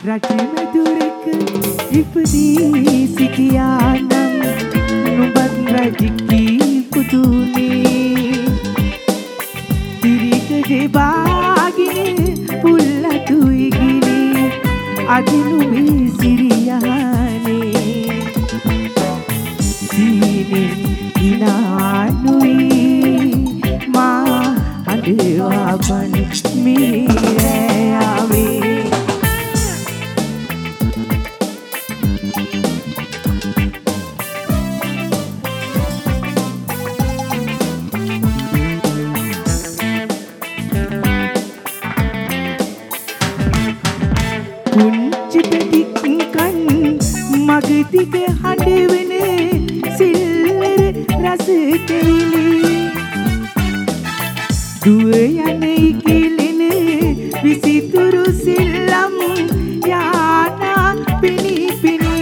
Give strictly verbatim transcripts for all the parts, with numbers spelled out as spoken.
රජමැදුරක ඉපදී සිටියා නම් නුඹත් රජකී පුතුනේ තිරිකඩ බාගෙන පුල්ලතු ඉගිලේ අද නුඹේ සිරියානේ සීනෙන් ඉනානුයි මා අඬවාපන් මිරෑවේ මගදිග හඬවන සිල්වර රස කෙවිලි දුව යන ඉකිලෙන විසිතුරු සිල්ලම් යානා පිණි පිණි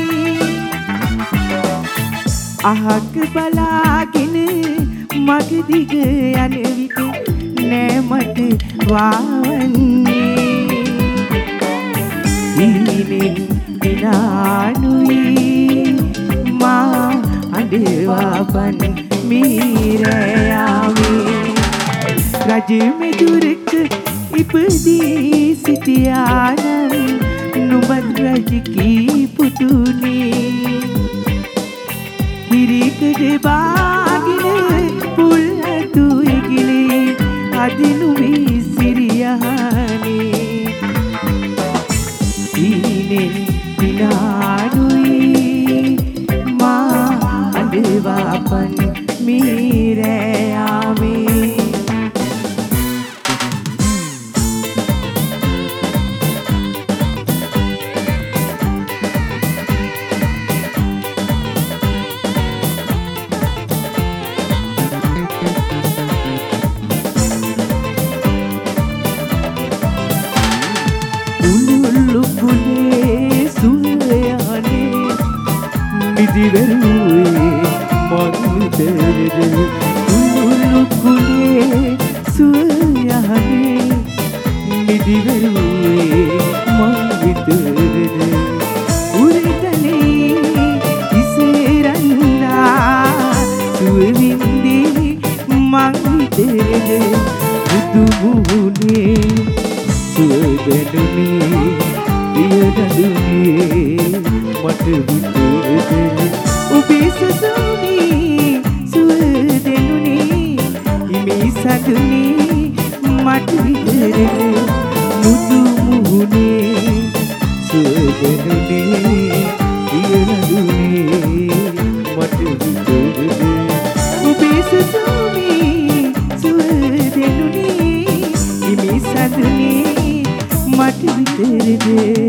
අහක බලාගෙන මගදිග යන විට නෑ මට වාවන්නේ ඉනින් ඉනානුයි මා අඬවාපන් මිරෑයාවේ රජමැදුරක ඉපදී සිටියා නම් නුඹත් රජකී පුතුනේ හිරිකඩ බාගෙන පුල්ලතු ඉගිලේ අද නුඹේ සිරියානේ සීනෙන් ඉනානුයි මා අඬවාපන් මිරෑයාවේ දිවරුවේ මන්තරද උළුකුලේ සුවයහනේ නිදිවරුවේ මන්විතරද උරිතනේ ඉසරන්නා සුවවින්දී මන්විතරද බුදුමුහුනේ සුවදනුනේ පියදදුනේ මට විතරද ඔබේ සසුනේ සුවදෙනුනේ හිමි සතුනේ මට විතරද මුදු මුහුනේ සුවදෙනුනේ පියදදුනේ මට විතරද ඔබේ සසුනේ සුවදෙනුනේ හිමි සතුනේ මට විතරද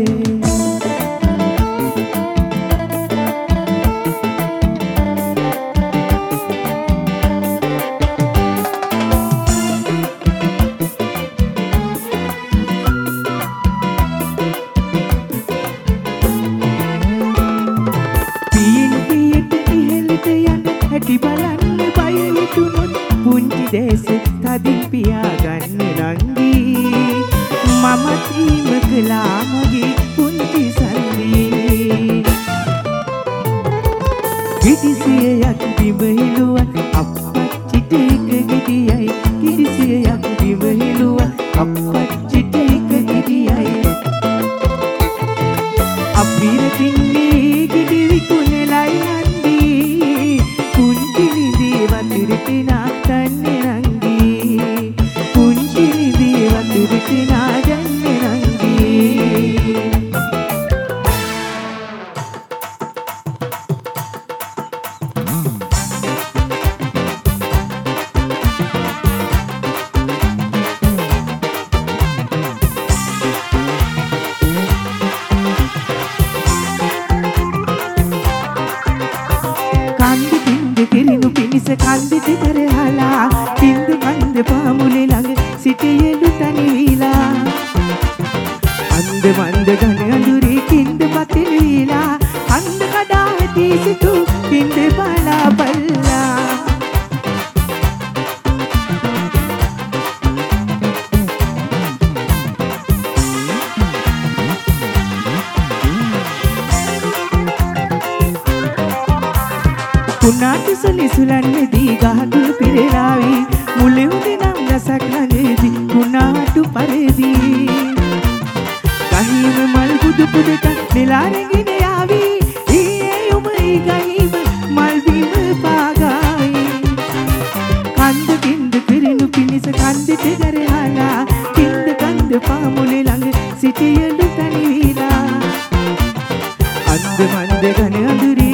දේශ තදින් පියාගන්න නංගී මමත් ඊම කළා මගේ පුංචි සල්ලි කිසිසයක් බිමහිලුවත් අප්පච්චිට එක ගෙඩියයි කිසිසයක් බිමහිලුවත් අප්පච්චිට එක ගෙඩියයි අපිරතින්නේ ගෙඩි විකුණලයි නන්දී පුංචි නිදේ වතුරට නාතන්නේ කන්දිට කරහලා බින්ද කන්ද පාමුලේ ළඟ සිටියලු තනිවිලා අන්ද මන්ද ගන අඳුරේ කින්ද පතෙල වීලා අන්ද කඩා ඇති සිටු කින්ද බලා බල්ලා කුණාටු සොලි සුලන්නේදී ගහතුළු පිරෙලාවි මුලේ උදේ නම් රසක් ළඟදී කුණාටු පරිදි ගහිම මල් බුදු පුදක නෙලා රැගෙන යාවි ඊයේ උමයි ගහිම මල් බිම පාගායි කන්ද කින්ද කිරිනු පිනිස කන්දට ගරහලා කින්ද කන්ද පාමුලේ ළඟ සිටියලු තනි වීලා අන්ද මන්ද ඝන අඳුරේ